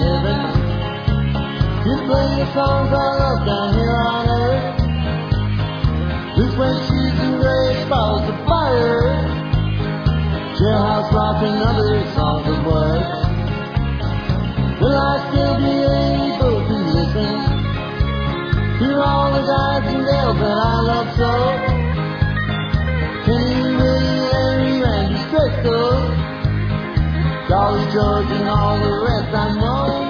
heaven. She's playing the songs I love down here on earth. Just when she's in gray balls of fire, jailhouse rock and other songs of wood. Will I still be able to listen to all the guys and gals that I love so? Kenny, Willie, Larry, Randy, Driscoll, Jolly George and all the rest I know.